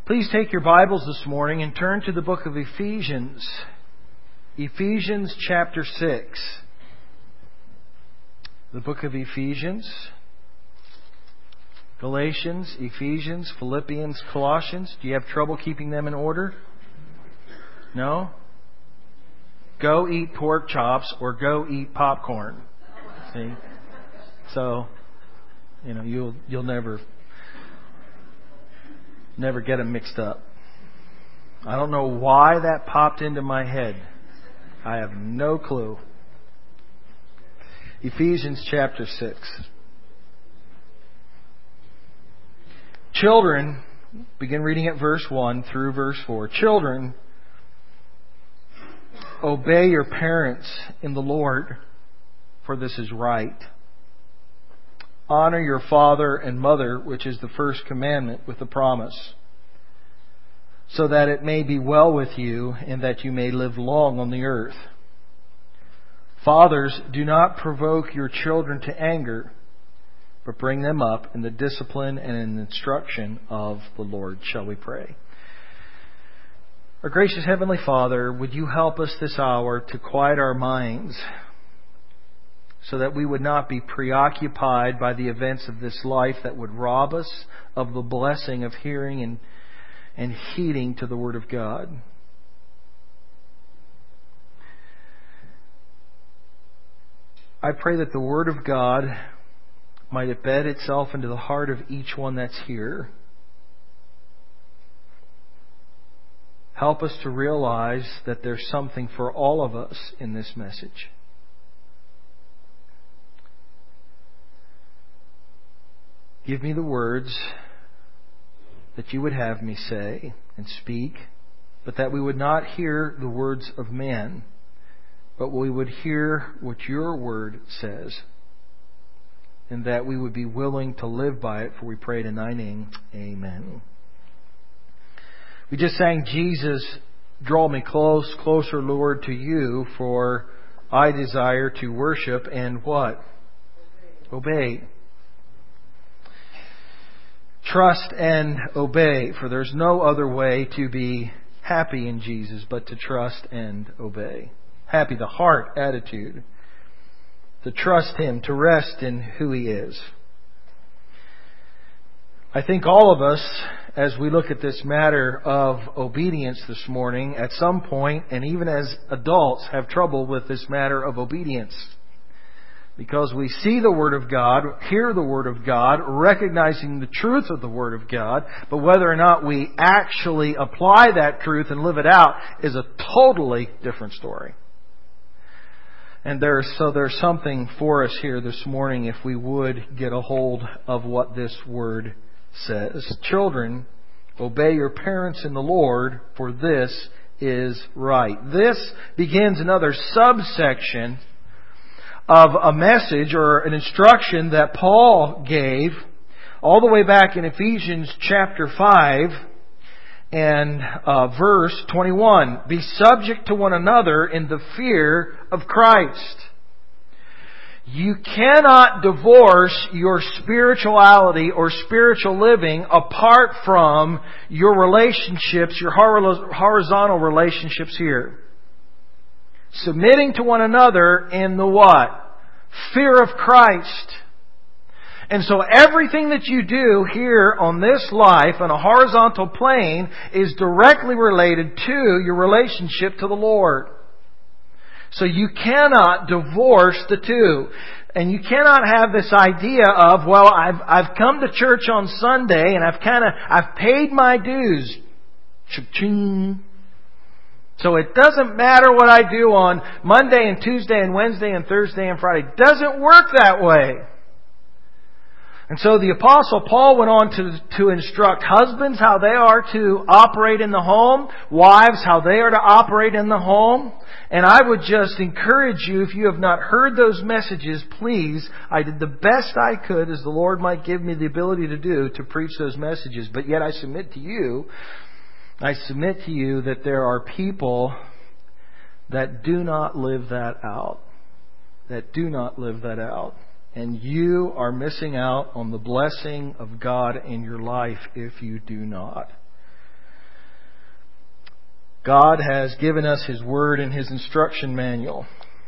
Please take your Bibles this morning and turn to the book of Ephesians. Ephesians chapter 6. The book of Ephesians. Galatians, Ephesians, Philippians, Colossians. Do you have trouble keeping them in order? No? Go eat pork chops or go eat popcorn. See? So, you'll never get them mixed up. I don't know why that popped into my head. I have no clue. Ephesians chapter 6. Children, begin reading at verse 1 through verse 4. Children, obey your parents in the Lord, for this is right. Honor your father and mother, which is the first commandment with the promise, so that it may be well with you and that you may live long on the earth. Fathers, do not provoke your children to anger, but bring them up in the discipline and in the instruction of the Lord. Shall we pray? Our gracious Heavenly Father, would you help us this hour to quiet our minds so that we would not be preoccupied by the events of this life that would rob us of the blessing of hearing and heeding to the Word of God. I pray that the Word of God might embed itself into the heart of each one that's here. Help us to realize that there's something for all of us in this message. Give me the words that you would have me say and speak, but that we would not hear the words of man, but we would hear what your word says, and that we would be willing to live by it, for we pray it in thy name. Amen. We just sang, Jesus, draw me closer, Lord, to you, for I desire to worship and what? Obey. Trust and obey, for there's no other way to be happy in Jesus but to trust and obey. Happy, the heart attitude. To trust Him, to rest in who He is. I think all of us, as we look at this matter of obedience this morning, at some point, and even as adults, have trouble with this matter of obedience. Because we see the Word of God, hear the Word of God, recognizing the truth of the Word of God, but whether or not we actually apply that truth and live it out is a totally different story. And there's something for us here this morning if we would get a hold of what this Word says. Children, obey your parents in the Lord, for this is right. This begins another subsection of a message or an instruction that Paul gave all the way back in Ephesians chapter 5 and verse 21. Be subject to one another in the fear of Christ. You cannot divorce your spirituality or spiritual living apart from your relationships, your horizontal relationships here. Submitting to one another in the what? Fear of Christ. And so everything that you do here on this life on a horizontal plane is directly related to your relationship to the Lord. So you cannot divorce the two. And you cannot have this idea of, well, I've come to church on Sunday and I've paid my dues. Cha-ching. So it doesn't matter what I do on Monday and Tuesday and Wednesday and Thursday and Friday. It doesn't work that way. And so the Apostle Paul went on to instruct husbands how they are to operate in the home, wives how they are to operate in the home. And I would just encourage you, if you have not heard those messages, please, I did the best I could, as the Lord might give me the ability to do, to preach those messages. But yet I submit to you that there are people that do not live that out. And you are missing out on the blessing of God in your life if you do not. God has given us His Word and His instruction manual.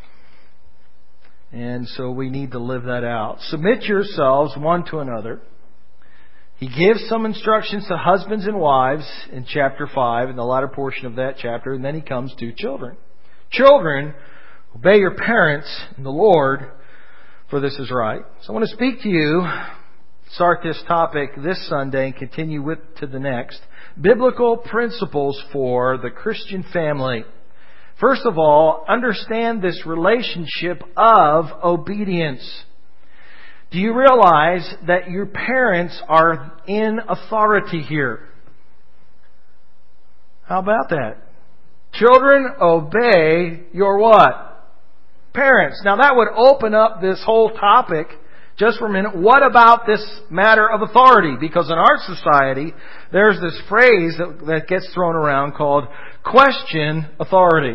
And so we need to live that out. Submit yourselves one to another. He gives some instructions to husbands and wives in chapter 5, in the latter portion of that chapter, and then He comes to children. Children, obey your parents in the Lord, for this is right. So I want to speak to you, start this topic this Sunday and continue to the next. Biblical principles for the Christian family. First of all, understand this relationship of obedience. Do you realize that your parents are in authority here? How about that? Children, obey your what? Parents. Now that would open up this whole topic just for a minute. What about this matter of authority? Because in our society, there's this phrase that gets thrown around called question authority.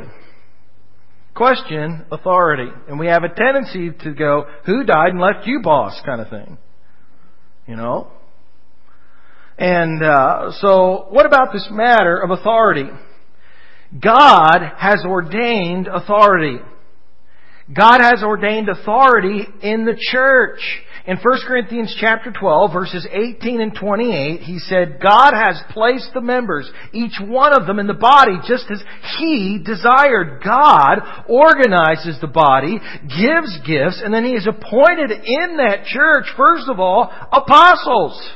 Question authority. And we have a tendency to go, who died and left you, boss, kind of thing. You know? And so what about this matter of authority? God has ordained authority. God has ordained authority in the church. In 1 Corinthians chapter 12, verses 18 and 28, he said, God has placed the members, each one of them in the body, just as He desired. God organizes the body, gives gifts, and then He has appointed in that church, first of all, apostles.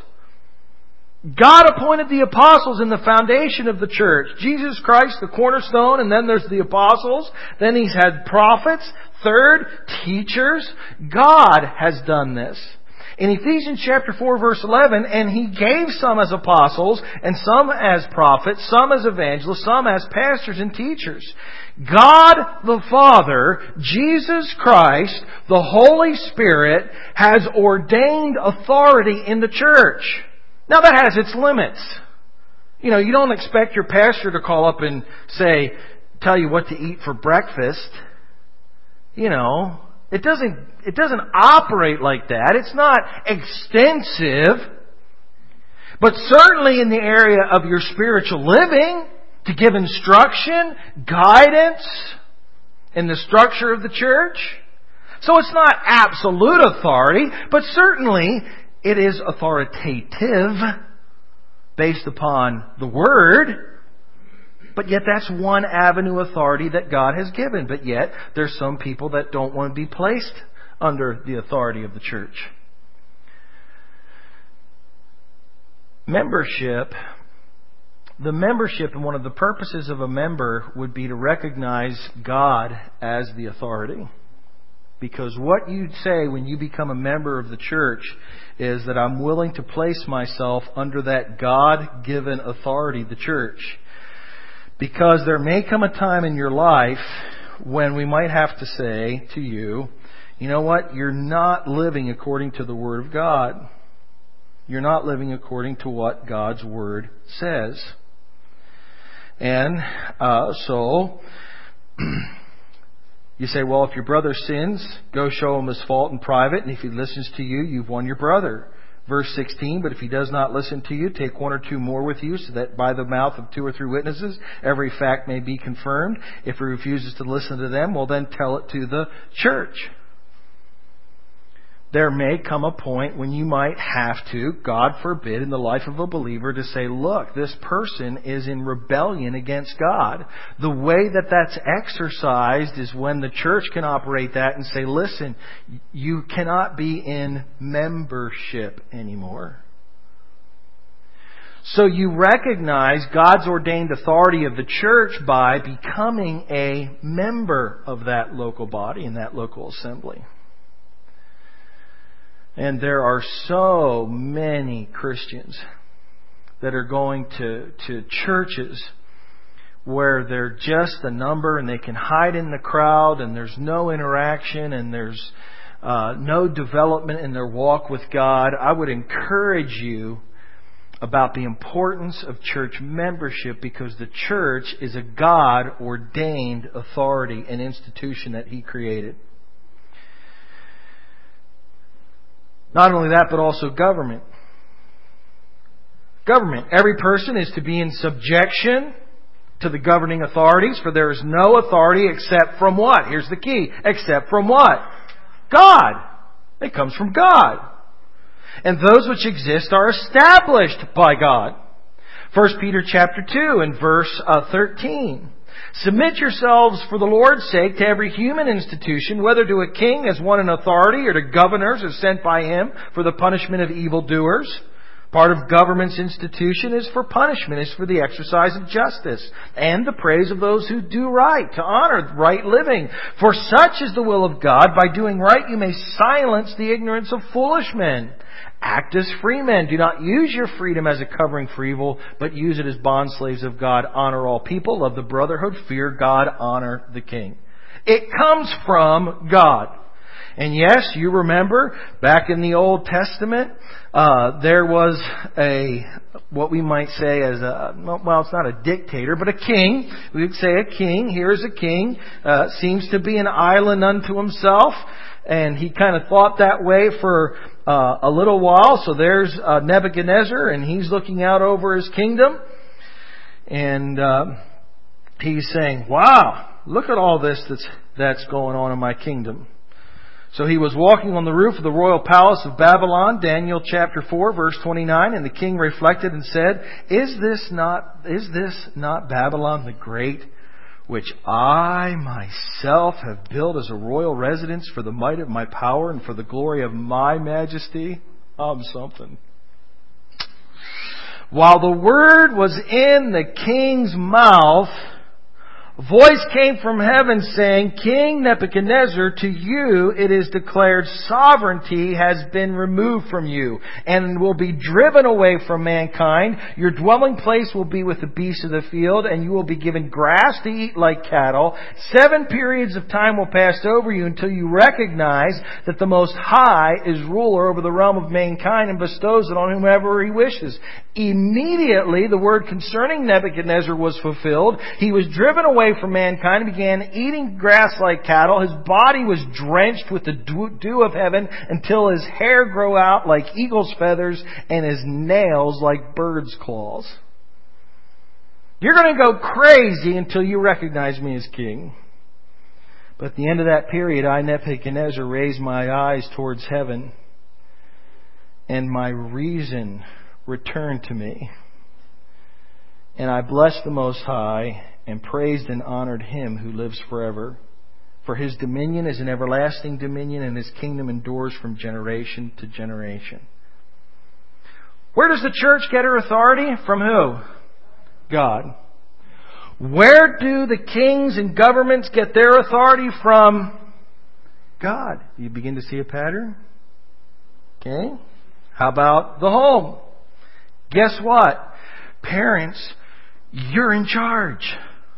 God appointed the apostles in the foundation of the church. Jesus Christ, the cornerstone, and then there's the apostles. Then He's had prophets. Third, teachers. God has done this. In Ephesians chapter 4 verse 11, and He gave some as apostles, and some as prophets, some as evangelists, some as pastors and teachers. God the Father, Jesus Christ, the Holy Spirit, has ordained authority in the church. Now that has its limits. You know, you don't expect your pastor to call up and tell you what to eat for breakfast. You know, it doesn't operate like that. It's not extensive. But certainly in the area of your spiritual living, to give instruction, guidance in the structure of the church. So it's not absolute authority, but certainly it is authoritative based upon the Word. But yet that's one avenue of authority that God has given. But yet there's some people that don't want to be placed under the authority of the church. Membership. The membership, and one of the purposes of a member would be to recognize God as the authority. Because what you say when you become a member of the church is that I'm willing to place myself under that God-given authority, the church. Because there may come a time in your life when we might have to say to you, you know what? You're not living according to the Word of God. You're not living according to what God's Word says. And so you say, well, if your brother sins, go show him his fault in private, and if he listens to you, you've won your brother. Verse 16, but if he does not listen to you, take one or two more with you, so that by the mouth of 2 or 3 witnesses, every fact may be confirmed. If he refuses to listen to them, well then tell it to the church. There may come a point when you might have to, God forbid, in the life of a believer to say, look, this person is in rebellion against God. The way that that's exercised is when the church can operate that and say, listen, you cannot be in membership anymore. So you recognize God's ordained authority of the church by becoming a member of that local body and that local assembly. And there are so many Christians that are going to churches where they're just a number and they can hide in the crowd and there's no interaction and there's no development in their walk with God. I would encourage you about the importance of church membership, because the church is a God-ordained authority and institution that He created. Not only that, but also government. Government. Every person is to be in subjection to the governing authorities, for there is no authority except from what? Here's the key. Except from what? God. It comes from God. And those which exist are established by God. 1 Peter chapter 2 and verse 13. Submit yourselves for the Lord's sake to every human institution, whether to a king as one in authority or to governors as sent by him for the punishment of evildoers. Part of government's institution is for punishment, is for the exercise of justice and the praise of those who do right, to honor right living. For such is the will of God. By doing right you may silence the ignorance of foolish men. Act as free men. Do not use your freedom as a covering for evil, but use it as bondslaves of God. Honor all people. Love the brotherhood. Fear God. Honor the king. It comes from God. And yes, you remember, back in the Old Testament, there was what we might say as well, it's not a dictator, but a king. We would say a king. Here's a king. Seems to be an island unto himself. And he kind of thought that way for a little while. So there's Nebuchadnezzar, and he's looking out over his kingdom. And he's saying, wow, look at all this that's going on in my kingdom. So he was walking on the roof of the royal palace of Babylon, Daniel chapter 4, verse 29, and the king reflected and said, Is this not Babylon the Great, which I myself have built as a royal residence for the might of my power and for the glory of my majesty? I'm something. While the word was in the king's mouth, a voice came from heaven saying, King Nebuchadnezzar, to you it is declared sovereignty has been removed from you and will be driven away from mankind. Your dwelling place will be with the beasts of the field, and you will be given grass to eat like cattle. 7 periods of time will pass over you until you recognize that the Most High is ruler over the realm of mankind and bestows it on whomever He wishes. Immediately the word concerning Nebuchadnezzar was fulfilled. He was driven away from mankind and began eating grass like cattle. His body was drenched with the dew of heaven until his hair grew out like eagle's feathers and his nails like bird's claws. You're going to go crazy until you recognize me as king. But at the end of that period, I, Nebuchadnezzar, raised my eyes towards heaven, and my reason returned to me. And I blessed the Most High and praised and honored Him who lives forever. For His dominion is an everlasting dominion, and His kingdom endures from generation to generation. Where does the church get her authority? From who? God. Where do the kings and governments get their authority from? God. You begin to see a pattern? Okay. How about the home? Guess what? Parents, you're in charge.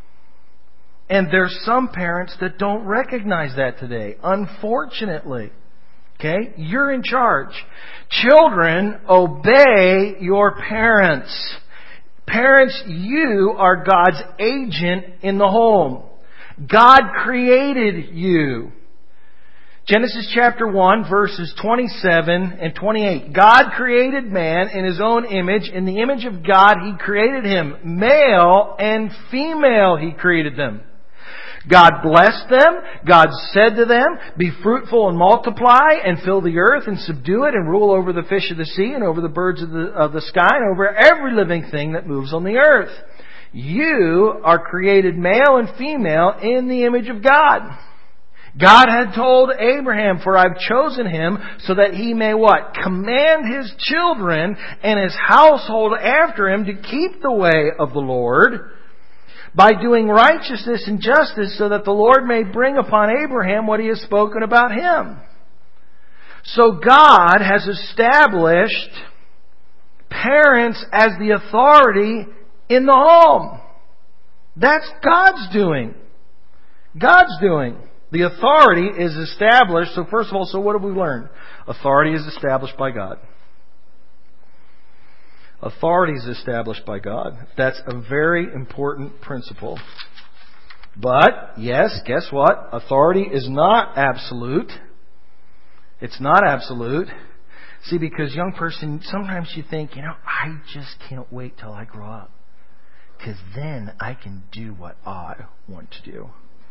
And there's some parents that don't recognize that today, unfortunately. Okay? You're in charge. Children, obey your parents. Parents, you are God's agent in the home. God created you. Genesis chapter 1, verses 27 and 28. God created man in His own image. In the image of God, He created him. Male and female, He created them. God blessed them. God said to them, be fruitful and multiply and fill the earth and subdue it and rule over the fish of the sea and over the birds of the sky and over every living thing that moves on the earth. You are created male and female in the image of God. God had told Abraham, for I've chosen him so that he may what? Command his children and his household after him to keep the way of the Lord by doing righteousness and justice, so that the Lord may bring upon Abraham what He has spoken about him. So God has established parents as the authority in the home. That's God's doing. God's doing. The authority is established. So first of all, so what have we learned? Authority is established by God. Authority is established by God. That's a very important principle. But, yes, guess what? Authority is not absolute. It's not absolute. See, because young person, sometimes you think, I just can't wait till I grow up. because then I can do what I want to do.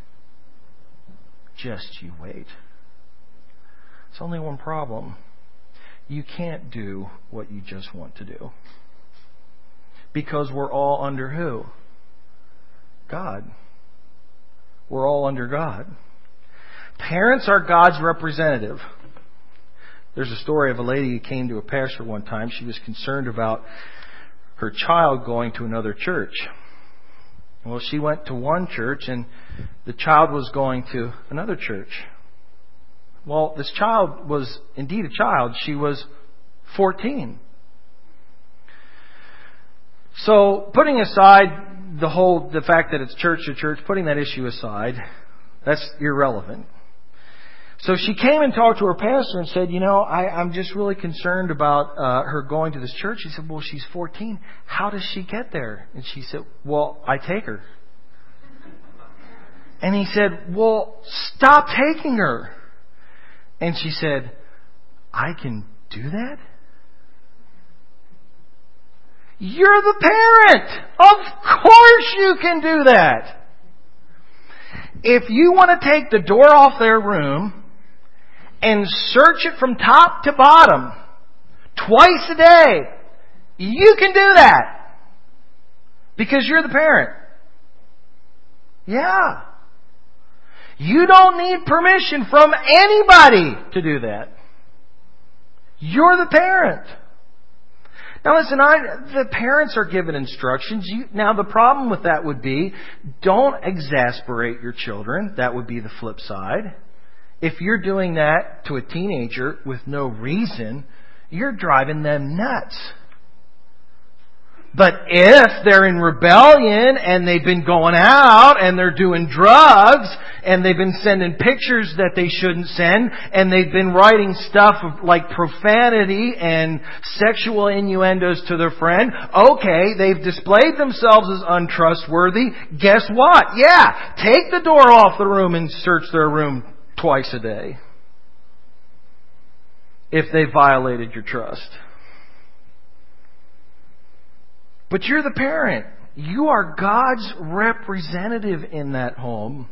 Just you wait. It's only one problem. You can't do what you just want to do. Because we're all under who? God. We're all under God. Parents are God's representative. There's a story of a lady who came to a pastor one time. She was concerned about her child going to another church. Well, she went to one church and the child was going to another church. Well, this child was indeed a child. She was 14. So, putting aside the fact that it's church to church, putting that issue aside, that's irrelevant. So she came and talked to her pastor and said, I'm just really concerned about her going to this church. He said, well, she's 14. How does she get there? And she said, well, I take her. And he said, well, stop taking her. And she said, I can do that? You're the parent. Of course you can do that. If you want to take the door off their room and search it from top to bottom twice a day, you can do that. Because you're the parent. Yeah. You don't need permission from anybody to do that. You're the parent. Now listen, the parents are given instructions. Now the problem with that would be, don't exasperate your children. That would be the flip side. If you're doing that to a teenager with no reason, you're driving them nuts. But if they're in rebellion and they've been going out and they're doing drugs and they've been sending pictures that they shouldn't send and they've been writing stuff like profanity and sexual innuendos to their friend, okay, they've displayed themselves as untrustworthy. Guess what? Yeah, take the door off the room and search their room twice a day if they violated your trust. But you're the parent. You are God's representative in that home.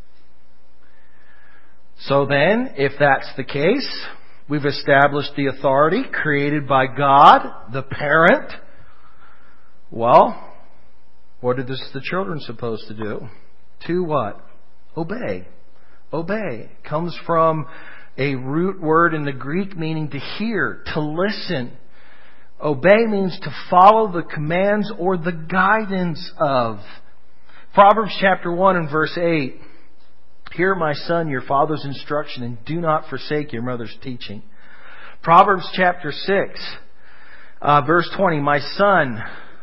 So then, if that's the case, we've established the authority created by God, the parent. Well, what are the children supposed to do? To what? Obey. Obey comes from a root word in the Greek meaning to hear, to listen. Obey means to follow the commands or the guidance of. Proverbs chapter 1 and verse 8. Hear, my son, your father's instruction, and do not forsake your mother's teaching. Proverbs chapter 6, verse 20. My son,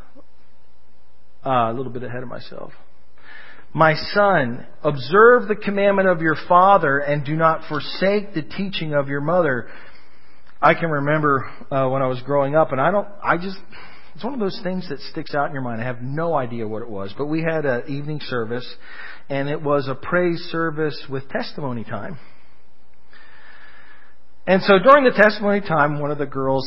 a little bit ahead of myself. My son, observe the commandment of your father and do not forsake the teaching of your mother. I can remember when I was growing up, and it's one of those things that sticks out in your mind. I have no idea what it was, but we had an evening service, and it was a praise service with testimony time. And so during the testimony time, one of the girls,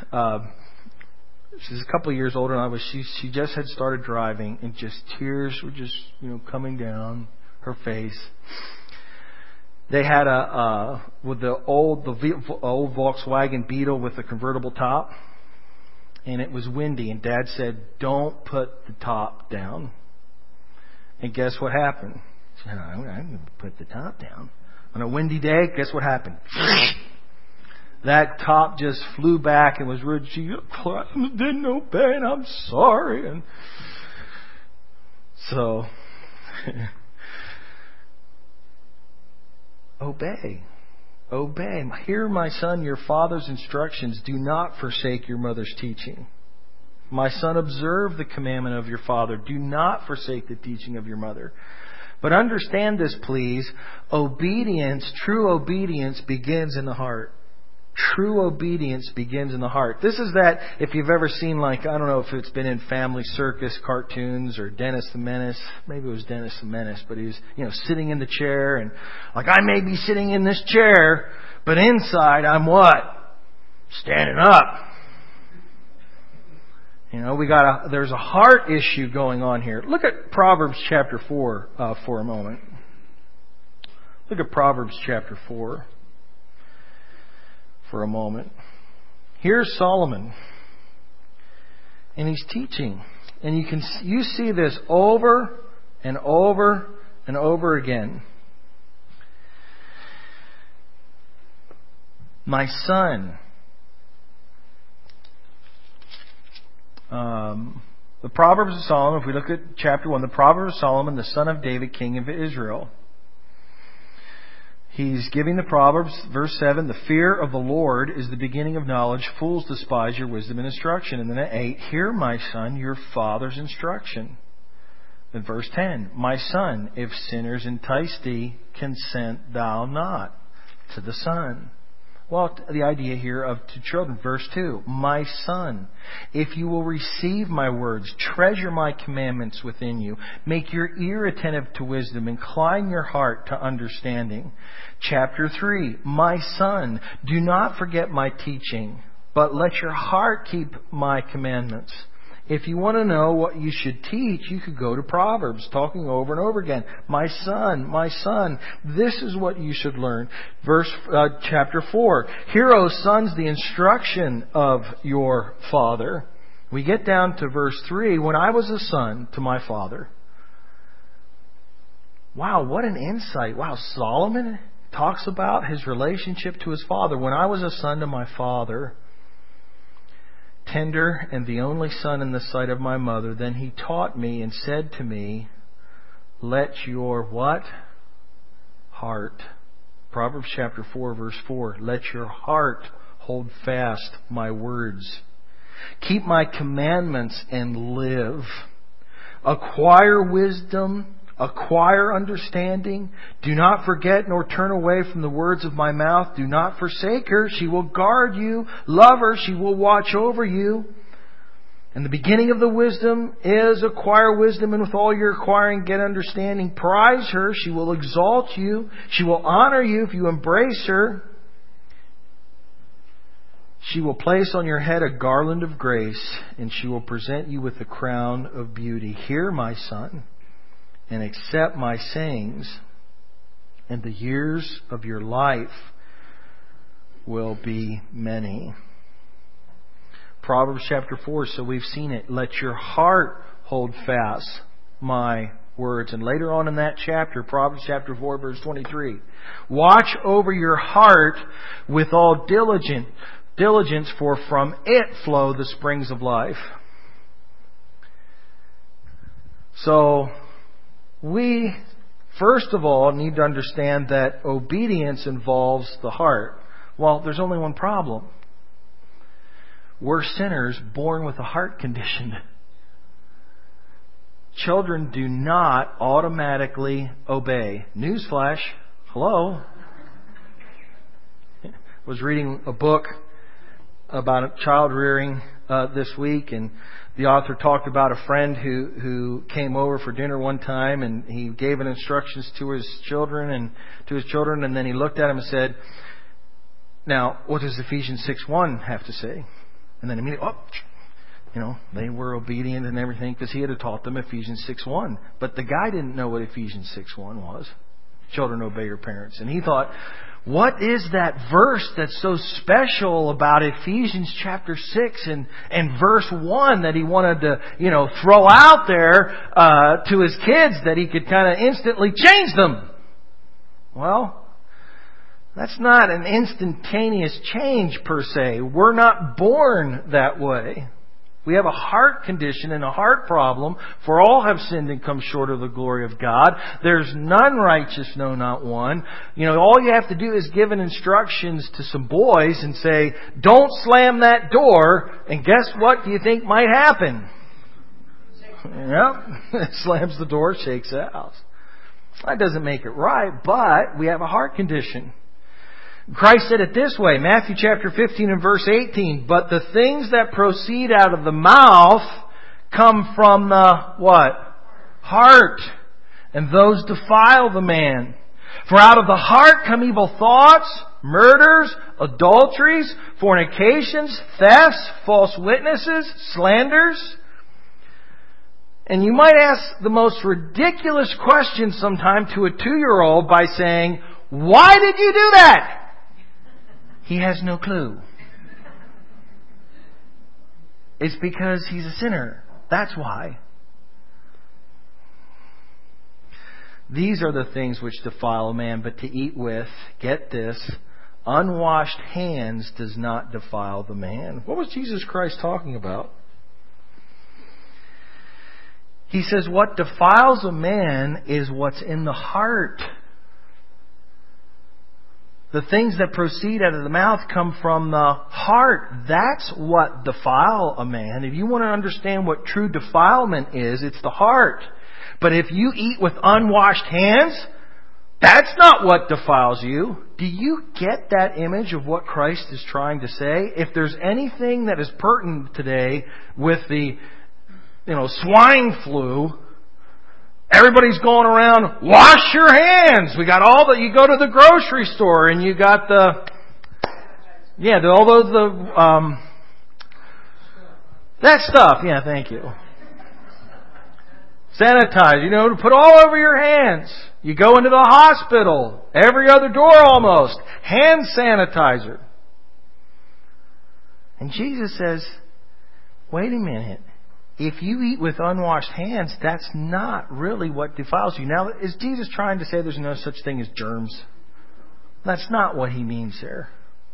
she's a couple of years older than I was, she just had started driving, and just tears were just, coming down her face. They had the old Volkswagen Beetle with a convertible top, and it was windy. And Dad said, "Don't put the top down." And guess what happened? She said, "I'm going to put the top down." On a windy day, guess what happened? That top just flew back and was rude. She didn't obey, and I'm sorry. And so. Obey. Obey. Hear, my son, your father's instructions. Do not forsake your mother's teaching. My son, observe the commandment of your father. Do not forsake the teaching of your mother. But understand this, please. Obedience, true obedience, begins in the heart. True obedience begins in the heart. This is that, if you've ever seen, I don't know if it's been in Family Circus cartoons or Dennis the Menace. Maybe it was Dennis the Menace, but he was, sitting in the chair and I may be sitting in this chair, but inside I'm what? Standing up. There's a heart issue going on here. Look at Proverbs chapter 4 for a moment. Look at Proverbs chapter 4 for a moment. Here's Solomon, and he's teaching, and you see this over and over and over again. My son. The Proverbs of Solomon, if we look at chapter 1, the Proverbs of Solomon, the son of David, king of Israel. He's giving the Proverbs, verse 7, the fear of the Lord is the beginning of knowledge. Fools despise your wisdom and instruction. And then at 8, hear, my son, your father's instruction. In verse 10, my son, if sinners entice thee, consent thou not to the son. Well, the idea here of to children. Verse 2, my son, if you will receive my words, treasure my commandments within you, make your ear attentive to wisdom, incline your heart to understanding. Chapter 3, my son, do not forget my teaching, but let your heart keep my commandments. If you want to know what you should teach, you could go to Proverbs, talking over and over again. My son, this is what you should learn. Chapter 4. Hear, O sons, the instruction of your father. We get down to verse 3. When I was a son to my father. Wow, what an insight. Wow, Solomon talks about his relationship to his father. When I was a son to my father, tender and the only son in the sight of my mother, then he taught me and said to me, let your what? Heart. Proverbs chapter 4 verse 4. Let your heart hold fast my words. Keep my commandments and live. Acquire wisdom. Acquire understanding. Do not forget nor turn away from the words of my mouth. Do not forsake her. She will guard you. Love her. She will watch over you. And the beginning of the wisdom is acquire wisdom, and with all your acquiring get understanding. Prize her. She will exalt you. She will honor you if you embrace her. She will place on your head a garland of grace, and she will present you with a crown of beauty. Hear, my son, and accept my sayings, and the years of your life will be many. Proverbs chapter 4, so we've seen it. Let your heart hold fast my words. And later on in that chapter, Proverbs chapter 4, verse 23. Watch over your heart with all diligence, for from it flow the springs of life. So, we, first of all, need to understand that obedience involves the heart. Well, there's only one problem. We're sinners born with a heart condition. Children do not automatically obey. Newsflash. Hello. I was reading a book about child rearing this week, and the author talked about a friend who came over for dinner one time, and he gave instructions to his children, and then he looked at them and said, "Now, what does Ephesians 6:1 have to say?" And then immediately, they were obedient and everything because he had taught them Ephesians 6:1. But the guy didn't know what Ephesians 6:1 was. Children, obey your parents. And he thought, what is that verse that's so special about Ephesians chapter 6 and verse 1 that he wanted to, throw out there to his kids that he could kind of instantly change them? Well, that's not an instantaneous change per se. We're not born that way. We have a heart condition and a heart problem. For all have sinned and come short of the glory of God. There's none righteous, no, not one. All you have to do is give instructions to some boys and say, don't slam that door. And guess what do you think might happen? Yep. Slams the door, shakes the house. That doesn't make it right, but we have a heart condition. Christ said it this way, Matthew chapter 15 and verse 18, but the things that proceed out of the mouth come from the what? Heart. And those defile the man. For out of the heart come evil thoughts, murders, adulteries, fornications, thefts, false witnesses, slanders. And you might ask the most ridiculous question sometime to a 2-year-old by saying, "Why did you do that?" He has no clue. It's because he's a sinner. That's why. These are the things which defile a man, but to eat with, get this, unwashed hands does not defile the man. What was Jesus Christ talking about? He says what defiles a man is what's in the heart. The things that proceed out of the mouth come from the heart. That's what defile a man. If you want to understand what true defilement is, it's the heart. But if you eat with unwashed hands, that's not what defiles you. Do you get that image of what Christ is trying to say? If there's anything that is pertinent today with the, swine flu, everybody's going around, wash your hands. We got all you go to the grocery store and you got that stuff. Yeah, thank you. Sanitize, put all over your hands. You go into the hospital, every other door almost, hand sanitizer. And Jesus says, wait a minute. If you eat with unwashed hands, that's not really what defiles you. Now, is Jesus trying to say there's no such thing as germs? That's not what He means there.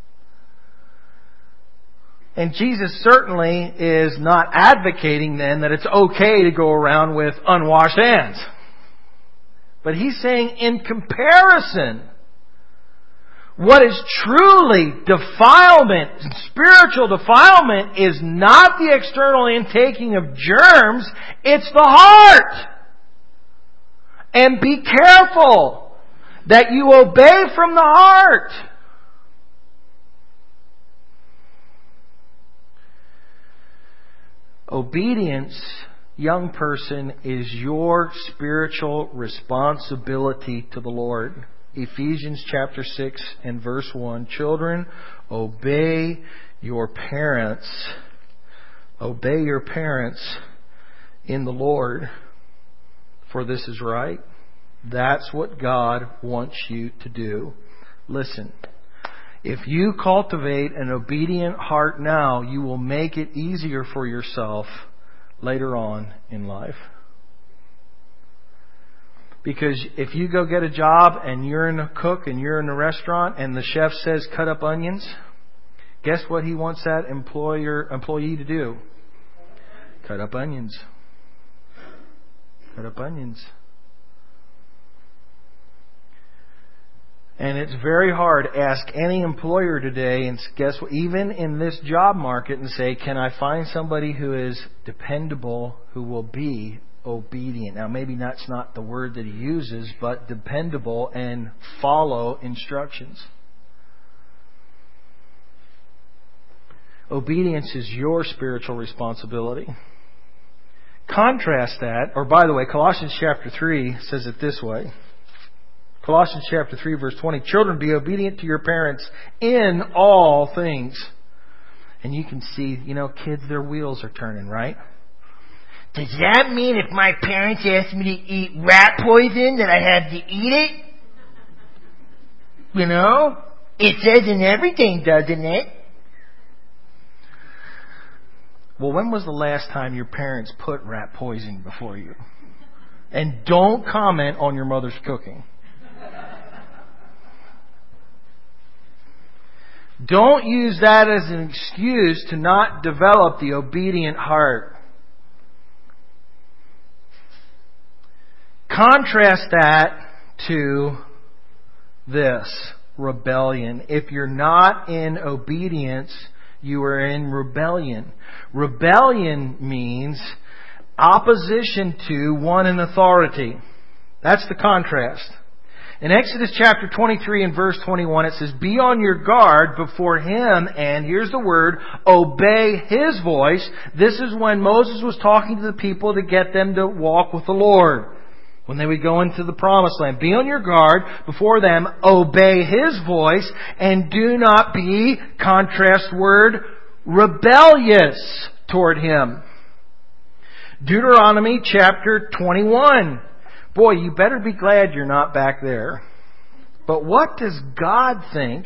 And Jesus certainly is not advocating then that it's okay to go around with unwashed hands. But He's saying in comparison, what is truly defilement, spiritual defilement, is not the external intaking of germs, it's the heart. And be careful that you obey from the heart. Obedience, young person, is your spiritual responsibility to the Lord. Ephesians chapter 6 and verse 1. Children, obey your parents. Obey your parents in the Lord, for this is right. That's what God wants you to do. Listen. If you cultivate an obedient heart now, you will make it easier for yourself later on in life. Because if you go get a job and you're a cook and you're in a restaurant and the chef says cut up onions, guess what he wants that employee to do? Cut up onions. Cut up onions. And it's very hard to ask any employer today, and guess what, even in this job market, and say, can I find somebody who is dependable, who will be obedient? Now, maybe that's not the word that he uses, but dependable and follow instructions. Obedience is your spiritual responsibility. Contrast that, or by the way, Colossians chapter 3 says it this way. Colossians chapter 3 verse 20. Children, be obedient to your parents in all things. And you can see, kids, their wheels are turning, right? Does that mean if my parents asked me to eat rat poison that I have to eat it? It says in everything, doesn't it? Well, when was the last time your parents put rat poison before you? And don't comment on your mother's cooking. Don't use that as an excuse to not develop the obedient heart. Contrast that to this, rebellion. If you're not in obedience, you are in rebellion. Rebellion means opposition to one in authority. That's the contrast. In Exodus chapter 23 and verse 21, it says, be on your guard before him, and here's the word, obey his voice. This is when Moses was talking to the people to get them to walk with the Lord. when they would go into the promised land. Be on your guard before them, obey His voice, and do not be, contrast word, rebellious toward Him. Deuteronomy chapter 21. Boy, you better be glad you're not back there. But what does God think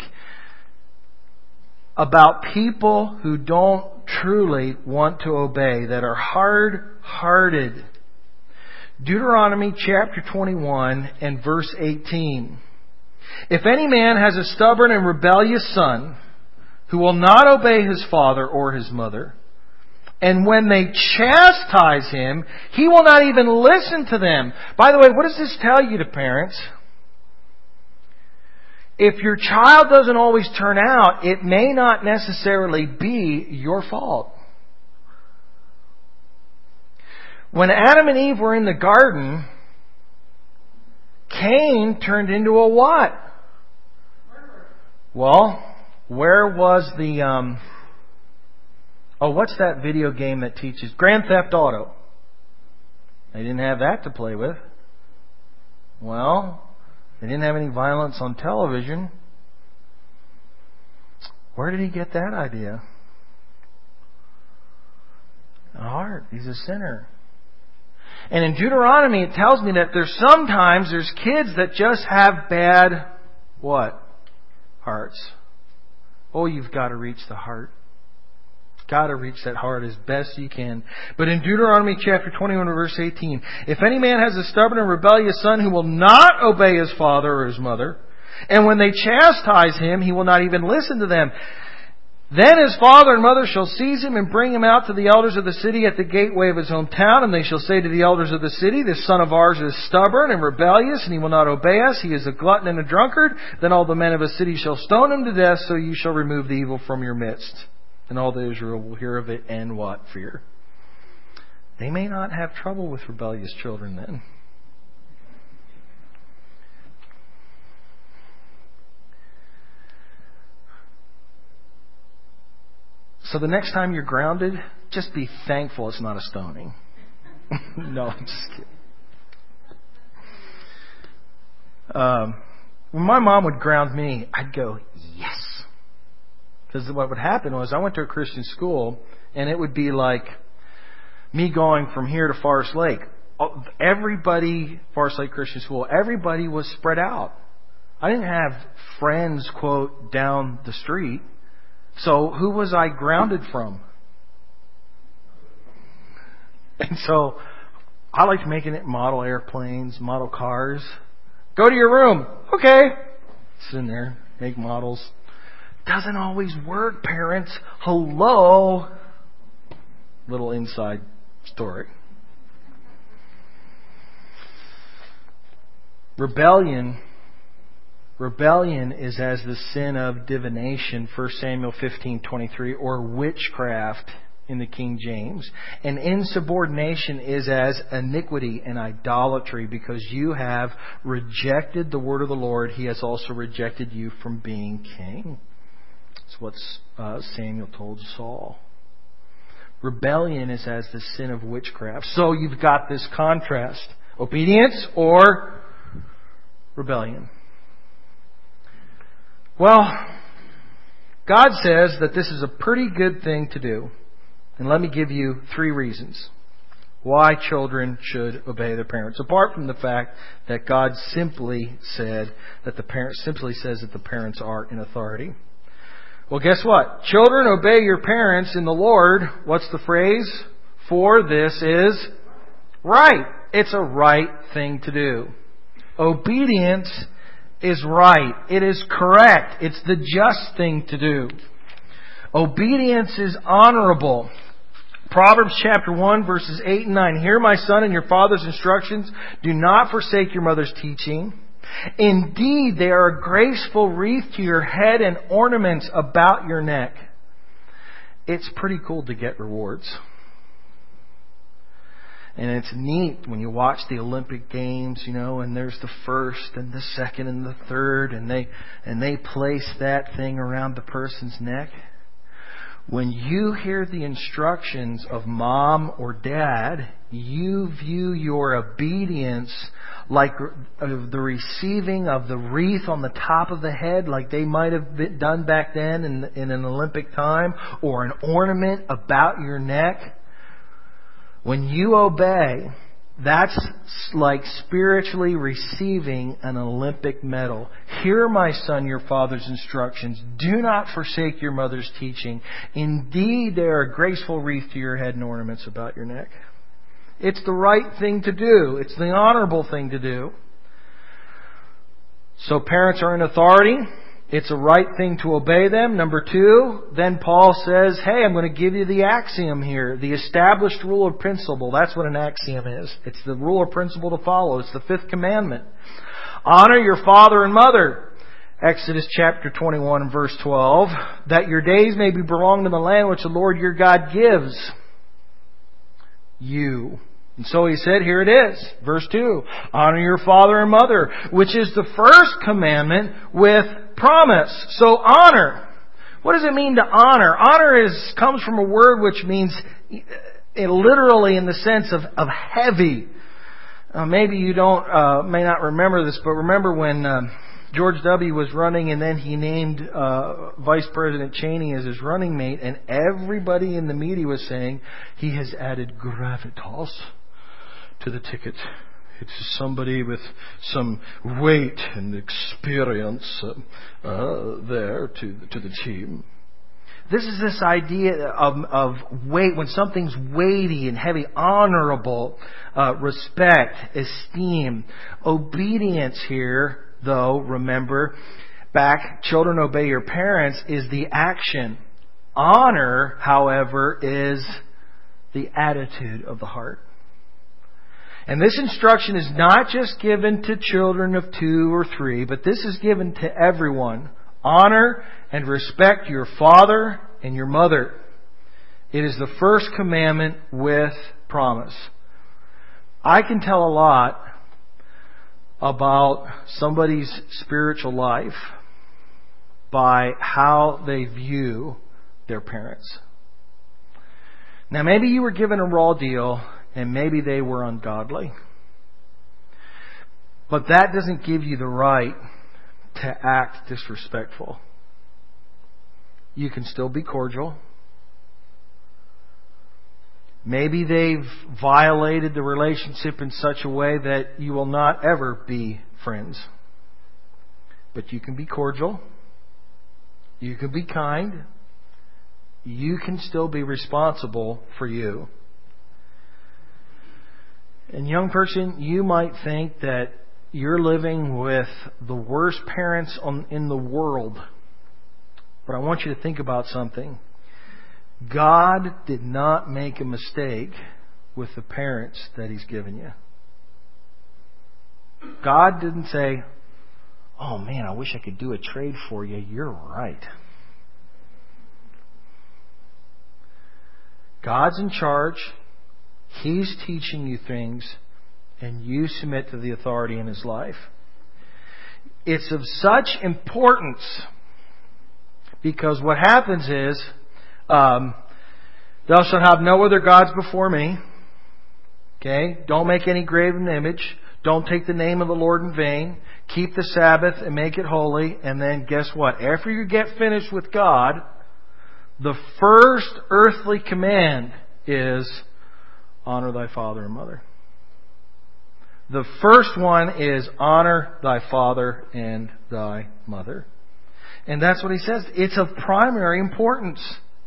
about people who don't truly want to obey, that are hard-hearted? Deuteronomy chapter 21 and verse 18. If any man has a stubborn and rebellious son who will not obey his father or his mother, and when they chastise him, he will not even listen to them. By the way, what does this tell you to parents? If your child doesn't always turn out, it may not necessarily be your fault. When Adam and Eve were in the garden, Cain turned into a what? Well, where was the... what's that video game that teaches? Grand Theft Auto. They didn't have that to play with. Well, they didn't have any violence on television. Where did he get that idea? The heart. He's a sinner. And in Deuteronomy, it tells me that sometimes there's kids that just have bad, what? Hearts. Oh, you've got to reach the heart. Got to reach that heart as best you can. But in Deuteronomy chapter 21 verse 18, if any man has a stubborn and rebellious son who will not obey his father or his mother, and when they chastise him, he will not even listen to them, then his father and mother shall seize him and bring him out to the elders of the city at the gateway of his hometown, and they shall say to the elders of the city, this son of ours is stubborn and rebellious, and he will not obey us. He is a glutton and a drunkard. Then all the men of the city shall stone him to death, so you shall remove the evil from your midst. And all the Israel will hear of it and what? Fear. They may not have trouble with rebellious children then. So the next time you're grounded, just be thankful it's not a stoning. No, I'm just kidding. When my mom would ground me, I'd go, yes. Because what would happen was I went to a Christian school, and it would be like me going from here to Forest Lake. Forest Lake Christian School, everybody was spread out. I didn't have friends, quote, down the street. So who was I grounded from? And so I liked making it model airplanes, model cars. Go to your room. Okay. Sit in there, make models. Doesn't always work, parents. Hello. Little inside story. Rebellion is as the sin of divination, 1 Samuel 15:23, or witchcraft in the King James. And insubordination is as iniquity and idolatry, because you have rejected the word of the Lord. He has also rejected you from being king. That's what Samuel told Saul. Rebellion is as the sin of witchcraft. So you've got this contrast. Obedience or rebellion. Well, God says that this is a pretty good thing to do. And let me give you 3 reasons why children should obey their parents. Apart from the fact that God simply says that the parents are in authority. Well, guess what? Children, obey your parents in the Lord. What's the phrase? For this is right. It's a right thing to do. Obedience is right. It is correct. It's the just thing to do. Obedience is honorable. Proverbs chapter 1 verses 8 and 9. Hear, my son, and your father's instructions. Do not forsake your mother's teaching. Indeed, they are a graceful wreath to your head and ornaments about your neck. It's pretty cool to get rewards. And it's neat when you watch the Olympic Games, and there's the first and the second and the third, and they place that thing around the person's neck. When you hear the instructions of mom or dad, you view your obedience like the receiving of the wreath on the top of the head, like they might have done back then in an Olympic time, or an ornament about your neck. When you obey, that's like spiritually receiving an Olympic medal. Hear, my son, your father's instructions. Do not forsake your mother's teaching. Indeed, they are a graceful wreath to your head and ornaments about your neck. It's the right thing to do. It's the honorable thing to do. So parents are in authority. It's a right thing to obey them. Number 2, then Paul says, hey, I'm going to give you the axiom here. The established rule or principle. That's what an axiom is. It's the rule or principle to follow. It's the 5th commandment. Honor your father and mother. Exodus chapter 21 and verse 12. That your days may be prolonged in the land which the Lord your God gives you. And so he said, here it is. Verse 2. Honor your father and mother, which is the first commandment with promise. So honor. What does it mean to honor? Honor comes from a word which means literally in the sense of heavy. Maybe you may not remember this, but remember when George W. was running and then he named Vice President Cheney as his running mate, and everybody in the media was saying he has added gravitas to the ticket. It's somebody with some weight and experience there to the team. This is this idea of weight, when something's weighty and heavy, honorable, respect, esteem. Obedience here, though, remember, back, children obey your parents, is the action. Honor, however, is the attitude of the heart. And this instruction is not just given to children of 2 or 3, but this is given to everyone. Honor and respect your father and your mother. It is the first commandment with promise. I can tell a lot about somebody's spiritual life by how they view their parents. Now, maybe you were given a raw deal and maybe they were ungodly. But that doesn't give you the right to act disrespectful. You can still be cordial. Maybe they've violated the relationship in such a way that you will not ever be friends. But you can be cordial. You can be kind. You can still be responsible for you. And young person, you might think that you're living with the worst parents in the world. But I want you to think about something. God did not make a mistake with the parents that He's given you. God didn't say, oh man, I wish I could do a trade for you. You're right. God's in charge. He's teaching you things, and you submit to the authority in His life. It's of such importance because what happens is, thou shalt have no other gods before me. Okay? Don't make any graven image. Don't take the name of the Lord in vain. Keep the Sabbath and make it holy. And then guess what? After you get finished with God, the first earthly command is honor thy father and mother. The first one is honor thy father and thy mother. And that's what he says. It's of primary importance.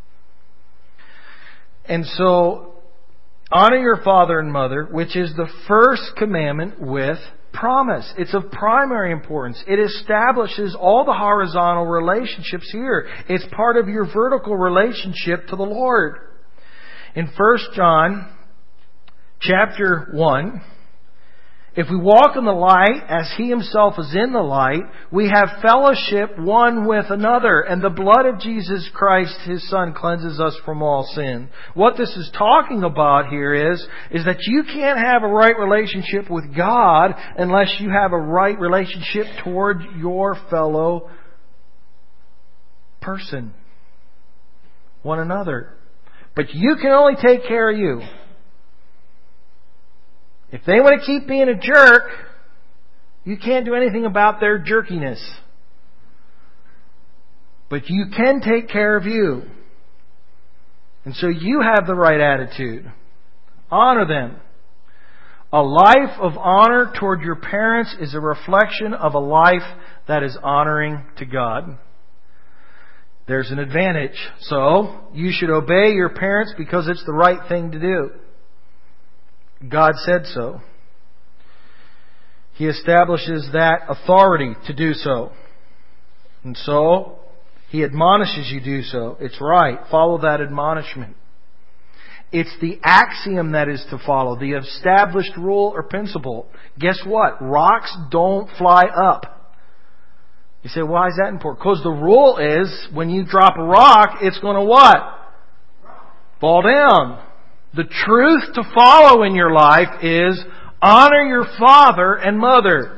And so, honor your father and mother, which is the first commandment with promise. It's of primary importance. It establishes all the horizontal relationships here. It's part of your vertical relationship to the Lord. In 1 John chapter 1, if we walk in the light as He Himself is in the light, we have fellowship one with another, and the blood of Jesus Christ, His Son, cleanses us from all sin. What this is talking about here is that you can't have a right relationship with God unless you have a right relationship toward your fellow person, one another. But you can only take care of you. If they want to keep being a jerk, You can't do anything about their jerkiness. But you can take care of you. And so you have the right attitude. Honor them. A life of honor toward your parents is a reflection of a life that is honoring to God. There's an advantage. So, you should obey your parents because it's the right thing to do. God said so. He establishes that authority to do so. And so, He admonishes you to do so. It's right. Follow that admonishment. It's the axiom that is to follow, the established rule or principle. Guess what? Rocks don't fly up. You say, why is that important? Because the rule is, when you drop a rock, it's going to what? Fall down. The truth to follow in your life is, honor your father and mother.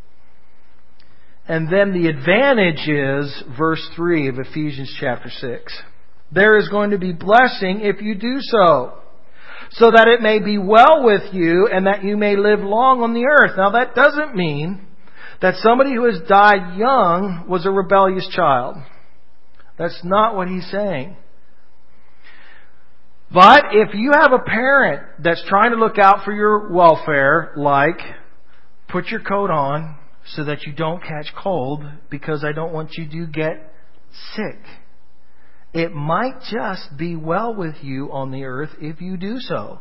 And then the advantage is, verse 3 of Ephesians chapter 6. There is going to be blessing if you do so that it may be well with you and that you may live long on the earth. Now that doesn't mean that somebody who has died young was a rebellious child. That's not what he's saying. But if you have a parent that's trying to look out for your welfare, like, put your coat on so that you don't catch cold because I don't want you to get sick, it might just be well with you on the earth if you do so.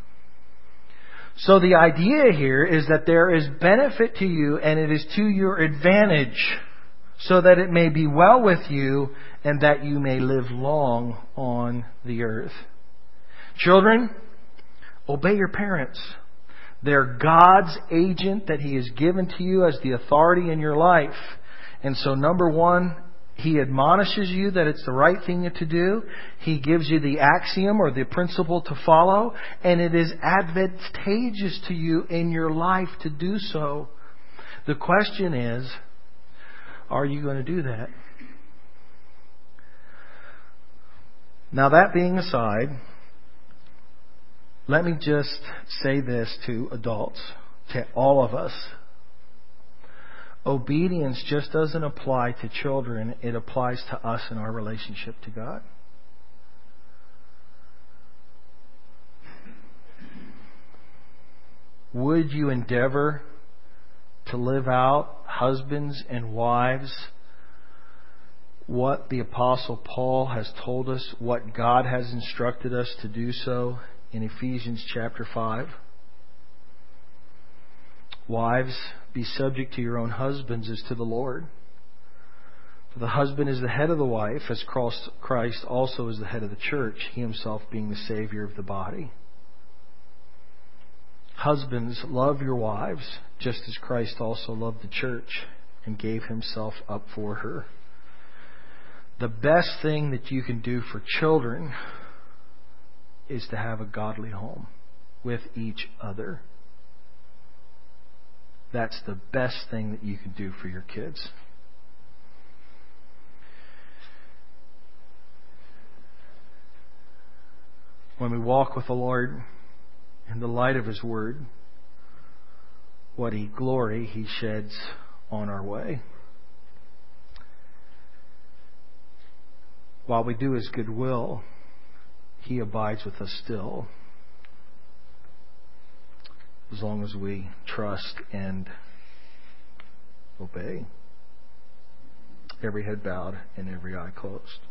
So the idea here is that there is benefit to you and it is to your advantage so that it may be well with you and that you may live long on the earth. Children, obey your parents. They're God's agent that He has given to you as the authority in your life. And so number one, He admonishes you that it's the right thing to do. He gives you the axiom or the principle to follow. And it is advantageous to you in your life to do so. The question is, are you going to do that? Now that being aside, let me just say this to adults, to all of us. Obedience just doesn't apply to children. It applies to us in our relationship to God. Would you endeavor to live out, husbands and wives, what the Apostle Paul has told us, what God has instructed us to do so in Ephesians chapter 5? Wives, be subject to your own husbands as to the Lord. For the husband is the head of the wife, as Christ also is the head of the church, He Himself being the Savior of the body. Husbands, love your wives, just as Christ also loved the church and gave Himself up for her. The best thing that you can do for children is to have a godly home with each other. That's the best thing that you can do for your kids. When we walk with the Lord in the light of His Word, what glory He sheds on our way. While we do His good will, He abides with us still, as long as we trust and obey. Every head bowed and every eye closed.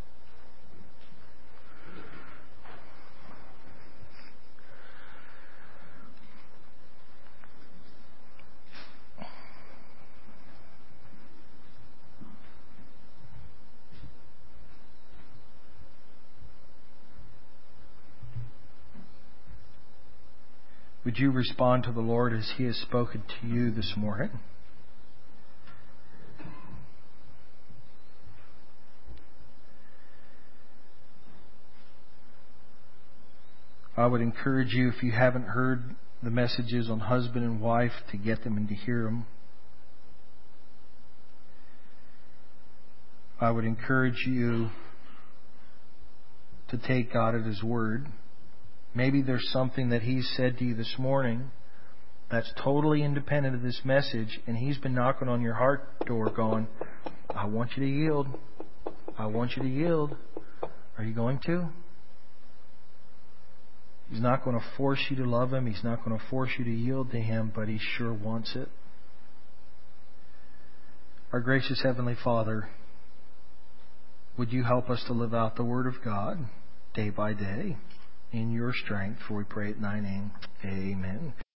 Would you respond to the Lord as He has spoken to you this morning? I would encourage you, if you haven't heard the messages on husband and wife, to get them and to hear them. I would encourage you to take God at His word. Maybe there's something that He said to you this morning that's totally independent of this message, and He's been knocking on your heart door going, I want you to yield. I want you to yield. Are you going to? He's not going to force you to love Him. He's not going to force you to yield to Him, but He sure wants it. Our gracious Heavenly Father, would You help us to live out the Word of God day by day in Your strength, for we pray it in Thy name. Amen.